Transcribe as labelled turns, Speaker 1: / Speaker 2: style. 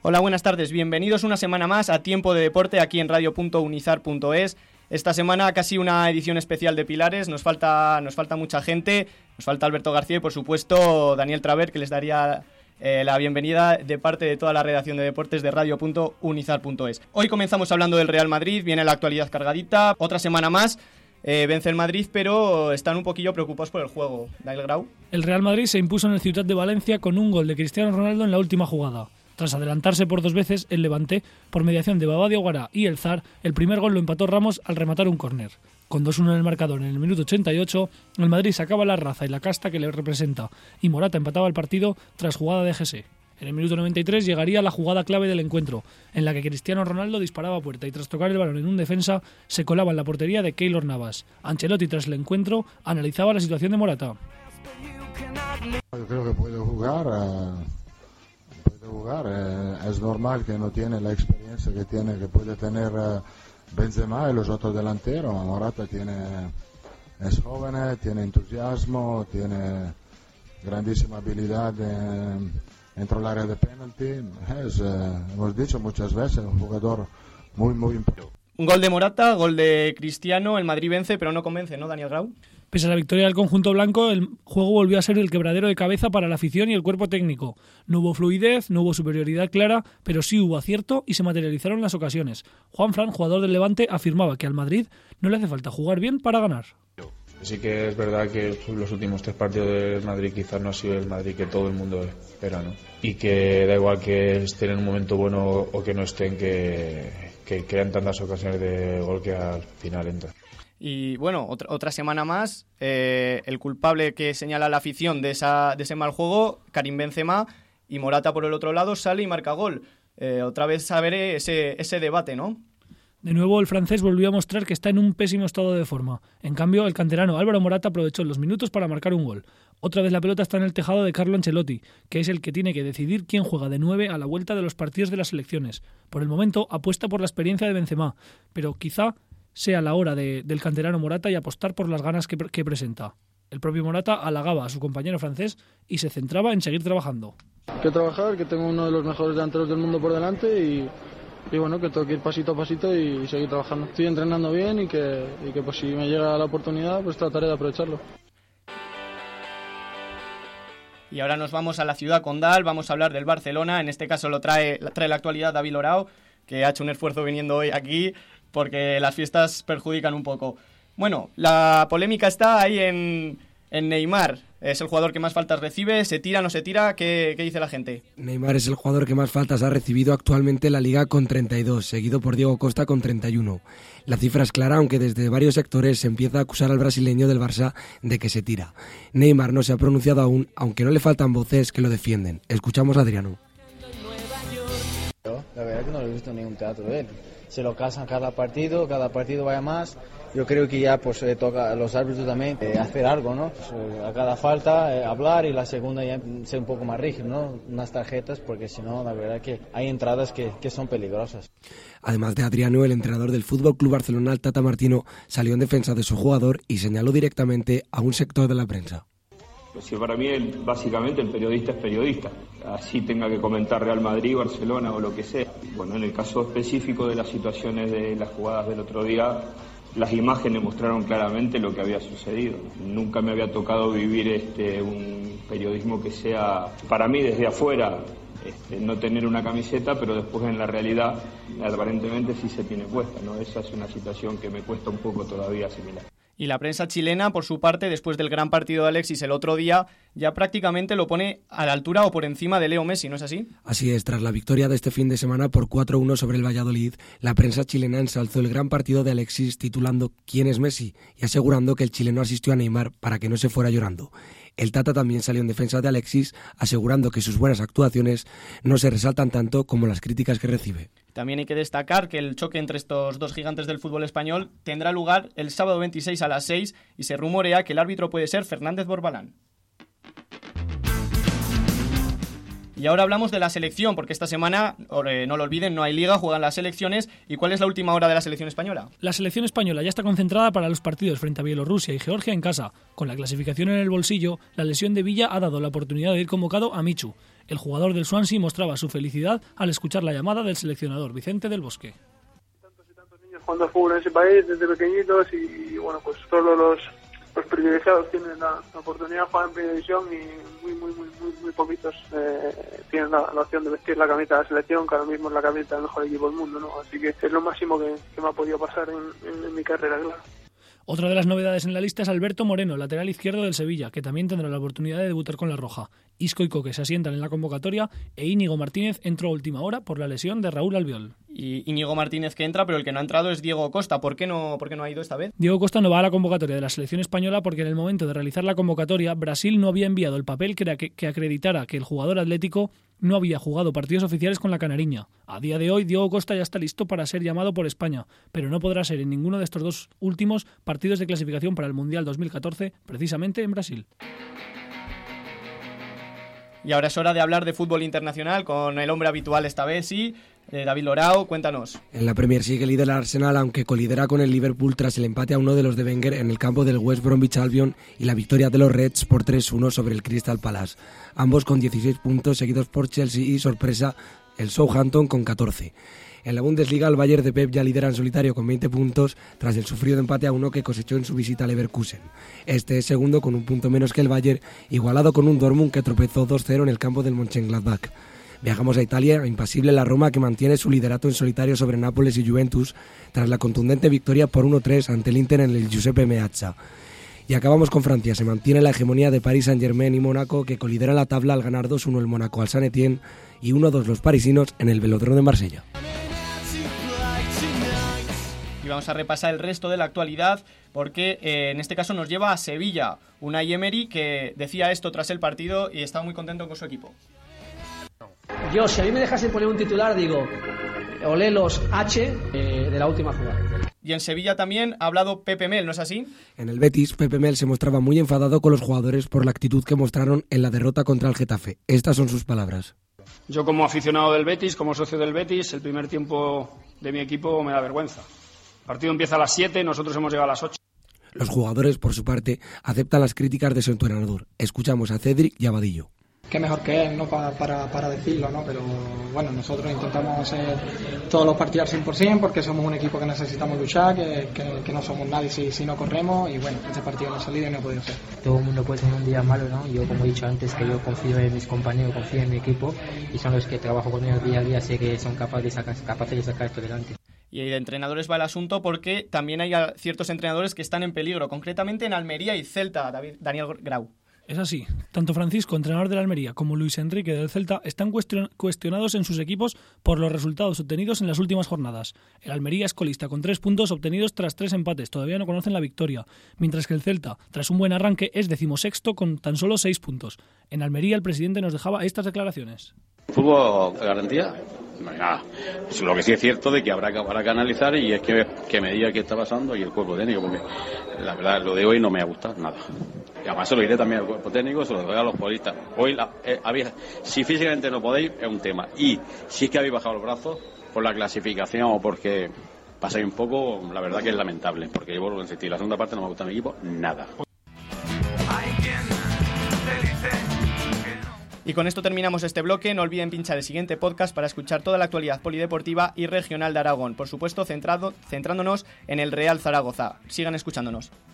Speaker 1: Hola, buenas tardes. Bienvenidos una semana más a Tiempo de Deporte aquí en radio.unizar.es. Esta semana casi una edición especial de Pilares. Nos falta mucha gente. Nos falta Alberto García y, por supuesto, Daniel Traver, que les daría la bienvenida de parte de toda la redacción de deportes de radio.unizar.es. Hoy comenzamos hablando del Real Madrid. Viene la actualidad cargadita. Otra semana más. Vence el Madrid, pero están un poquillo preocupados por el juego. Daniel Grau.
Speaker 2: El Real Madrid se impuso en el Ciutat de Valencia con un gol de Cristiano Ronaldo en la última jugada. Tras adelantarse por 2 veces, el Levante, por mediación de Baba Diawara y el Zar, el primer gol lo empató Ramos al rematar un córner. Con 2-1 en el marcador en el minuto 88, el Madrid sacaba la raza y la casta que le representa, y Morata empataba el partido tras jugada de Jesse. En el minuto 93 llegaría la jugada clave del encuentro, en la que Cristiano Ronaldo disparaba a puerta y tras tocar el balón en un defensa, se colaba en la portería de Keylor Navas. Ancelotti, tras el encuentro, analizaba la situación de Morata.
Speaker 3: Yo creo que puede jugar, es normal que no tiene la experiencia que puede tener Benzema y los otros delanteros. Morata es joven, tiene entusiasmo, tiene grandísima habilidad dentro del área de penalti. Hemos dicho muchas veces, un jugador muy importante.
Speaker 1: Un gol de Morata, gol de Cristiano, el Madrid vence pero no convence, ¿no, Daniel Grau?
Speaker 2: Pese a la victoria del conjunto blanco, el juego volvió a ser el quebradero de cabeza para la afición y el cuerpo técnico. No hubo fluidez, no hubo superioridad clara, pero sí hubo acierto y se materializaron las ocasiones. Juanfran, jugador del Levante, afirmaba que al Madrid no le hace falta jugar bien para ganar.
Speaker 4: Sí que es verdad que los últimos 3 partidos del Madrid quizás no ha sido el Madrid que todo el mundo espera, ¿no? Y que da igual que estén en un momento bueno o que no estén, que crean tantas ocasiones de gol que al final entran.
Speaker 1: Y bueno, otra semana más, el culpable que señala la afición de ese mal juego, Karim Benzema, y Morata por el otro lado sale y marca gol. Otra vez a ver ese debate, ¿no?
Speaker 2: De nuevo, el francés volvió a mostrar que está en un pésimo estado de forma. En cambio, el canterano Álvaro Morata aprovechó los minutos para marcar un gol. Otra vez la pelota está en el tejado de Carlo Ancelotti, que es el que tiene que decidir quién juega de 9 a la vuelta de los partidos de las selecciones. Por el momento, apuesta por la experiencia de Benzema, pero quizá sea la hora del canterano Morata y apostar por las ganas que presenta. El propio Morata halagaba a su compañero francés y se centraba en seguir trabajando.
Speaker 5: Que trabajar, que tengo uno de los mejores delanteros del mundo por delante y bueno, que tengo que ir pasito a pasito y seguir trabajando. Estoy entrenando bien y que pues si me llega la oportunidad, pues trataré de aprovecharlo.
Speaker 1: Y ahora nos vamos a la ciudad condal, vamos a hablar del Barcelona. En este caso lo trae la actualidad David Lorao, que ha hecho un esfuerzo viniendo hoy aquí porque las fiestas perjudican un poco. Bueno, la polémica está ahí en Neymar. Es el jugador que más faltas recibe, ¿se tira, no se tira? ¿Qué dice la gente?
Speaker 6: Neymar es el jugador que más faltas ha recibido actualmente en la Liga con 32, seguido por Diego Costa con 31. La cifra es clara, aunque desde varios sectores se empieza a acusar al brasileño del Barça de que se tira. Neymar no se ha pronunciado aún, aunque no le faltan voces que lo defienden. Escuchamos a Adriano.
Speaker 7: La verdad que no le he visto ningún teatro de él. Se lo casan cada partido vaya más. Yo creo que ya pues toca a los árbitros también hacer algo, ¿no? Pues, a cada falta hablar y la segunda ya ser un poco más rígido, ¿no? Unas tarjetas, porque si no, la verdad que hay entradas que son peligrosas.
Speaker 6: Además de Adriano, el entrenador del FC Barcelona, el Tata Martino, salió en defensa de su jugador y señaló directamente a un sector de la prensa.
Speaker 8: Pues para mí, básicamente, el periodista es periodista. Así tenga que comentar Real Madrid, Barcelona o lo que sea. Bueno, en el caso específico de las situaciones de las jugadas del otro día, las imágenes mostraron claramente lo que había sucedido. Nunca me había tocado vivir un periodismo que sea, para mí desde afuera, no tener una camiseta, pero después en la realidad aparentemente sí se tiene puesta, ¿no? Esa es una situación que me cuesta un poco todavía asimilar.
Speaker 1: Y la prensa chilena, por su parte, después del gran partido de Alexis el otro día, ya prácticamente lo pone a la altura o por encima de Leo Messi, ¿no es así?
Speaker 6: Así es, tras la victoria de este fin de semana por 4-1 sobre el Valladolid, la prensa chilena ensalzó el gran partido de Alexis titulando ¿Quién es Messi? Y asegurando que el chileno asistió a Neymar para que no se fuera llorando. El Tata también salió en defensa de Alexis, asegurando que sus buenas actuaciones no se resaltan tanto como las críticas que recibe.
Speaker 1: También hay que destacar que el choque entre estos dos gigantes del fútbol español tendrá lugar el sábado 26 a las 6 y se rumorea que el árbitro puede ser Fernández Borbalán. Y ahora hablamos de la selección, porque esta semana, no lo olviden, no hay liga, juegan las selecciones. ¿Y cuál es la última hora de la selección española?
Speaker 2: La selección española ya está concentrada para los partidos frente a Bielorrusia y Georgia en casa. Con la clasificación en el bolsillo, la lesión de Villa ha dado la oportunidad de ir convocado a Michu. El jugador del Swansea mostraba su felicidad al escuchar la llamada del seleccionador Vicente del Bosque.
Speaker 5: Tantos niños jugando al fútbol en ese país desde pequeñitos y bueno, pues solo los privilegiados tienen la oportunidad de jugar en primera división y muy poquitos tienen la opción de vestir la camiseta de la selección, que ahora mismo es la camiseta del mejor equipo del mundo, ¿no? Así que es lo máximo que me ha podido pasar en mi carrera, claro.
Speaker 2: Otra de las novedades en la lista es Alberto Moreno, lateral izquierdo del Sevilla, que también tendrá la oportunidad de debutar con la roja. Isco y Coque se asientan en la convocatoria e Íñigo Martínez entró a última hora por la lesión de Raúl Albiol.
Speaker 1: Y Íñigo Martínez que entra, pero el que no ha entrado es Diego Costa. ¿Por qué no ha ido esta vez?
Speaker 2: Diego Costa no va a la convocatoria de la selección española porque en el momento de realizar la convocatoria Brasil no había enviado el papel que acreditara que el jugador atlético no había jugado partidos oficiales con la canariña. A día de hoy, Diego Costa ya está listo para ser llamado por España, pero no podrá ser en ninguno de estos dos últimos partidos de clasificación para el Mundial 2014, precisamente en Brasil.
Speaker 1: Y ahora es hora de hablar de fútbol internacional con el hombre habitual esta vez, sí, David Lorao, cuéntanos.
Speaker 6: En la Premier sigue líder el Arsenal, aunque colidera con el Liverpool tras el empate a 1 de los de Wenger en el campo del West Bromwich Albion y la victoria de los Reds por 3-1 sobre el Crystal Palace. Ambos con 16 puntos, seguidos por Chelsea y, sorpresa, el Southampton con 14. En la Bundesliga, el Bayern de Pep ya lidera en solitario con 20 puntos tras el sufrido empate a 1 que cosechó en su visita a Leverkusen. Este es segundo con un punto menos que el Bayern, igualado con un Dortmund que tropezó 2-0 en el campo del Mönchengladbach. Viajamos a Italia, impasible la Roma que mantiene su liderato en solitario sobre Nápoles y Juventus tras la contundente victoria por 1-3 ante el Inter en el Giuseppe Meazza. Y acabamos con Francia, se mantiene la hegemonía de Paris Saint-Germain y Mónaco que colideran la tabla al ganar 2-1 el Mónaco al Saint-Étienne y 1-2 los parisinos en el Velódromo de Marsella.
Speaker 1: Y vamos a repasar el resto de la actualidad porque en este caso nos lleva a Sevilla. Unai Emery que decía esto tras el partido y estaba muy contento con su equipo.
Speaker 9: Yo, si a mí me dejasen poner un titular, digo, olé los H de la última jugada.
Speaker 1: Y en Sevilla también ha hablado Pepe Mel, ¿no es así?
Speaker 6: En el Betis, Pepe Mel se mostraba muy enfadado con los jugadores por la actitud que mostraron en la derrota contra el Getafe. Estas son sus palabras.
Speaker 10: Yo como aficionado del Betis, como socio del Betis, el primer tiempo de mi equipo me da vergüenza. El partido empieza a las 7, nosotros hemos llegado a las 8.
Speaker 6: Los jugadores, por su parte, aceptan las críticas de su entrenador. Escuchamos a Cedric y a Vadillo.
Speaker 11: Qué mejor que él, ¿no? para decirlo, ¿no? Pero bueno, nosotros intentamos hacer todos los partidos al 100% porque somos un equipo que necesitamos luchar, que no somos nadie si no corremos y bueno, este partido no ha salido y no ha podido ser.
Speaker 12: Todo el mundo puede tener un día malo, ¿no? Yo como he dicho antes que yo confío en mis compañeros, confío en mi equipo y son los que trabajo con ellos día a día, sé que son capaces de sacar esto adelante.
Speaker 1: Y de entrenadores va el asunto porque también hay ciertos entrenadores que están en peligro, concretamente en Almería y Celta, Daniel Grau.
Speaker 2: Es así, tanto Francisco, entrenador del Almería, como Luis Enrique del Celta están cuestionados en sus equipos por los resultados obtenidos en las últimas jornadas. El Almería es colista con 3 puntos obtenidos tras 3 empates, todavía no conocen la victoria, mientras que el Celta, tras un buen arranque, es 16º con tan solo 6 puntos. En Almería el presidente nos dejaba estas declaraciones.
Speaker 13: ¿Fútbol garantía? Nada. Lo que sí es cierto de que habrá que analizar y es que me diga qué está pasando y el cuerpo técnico, porque la verdad lo de hoy no me ha gustado nada. Y además se lo diré también al cuerpo técnico, se lo diré a los futbolistas. Hoy, si físicamente no podéis, es un tema. Y si es que habéis bajado los brazos por la clasificación o porque pasáis un poco, la verdad que es lamentable, porque yo vuelvo a insistir, la segunda parte no me gusta a mi equipo, nada.
Speaker 1: Y con esto terminamos este bloque. No olviden pinchar el siguiente podcast para escuchar toda la actualidad polideportiva y regional de Aragón. Por supuesto, centrándonos en el Real Zaragoza. Sigan escuchándonos.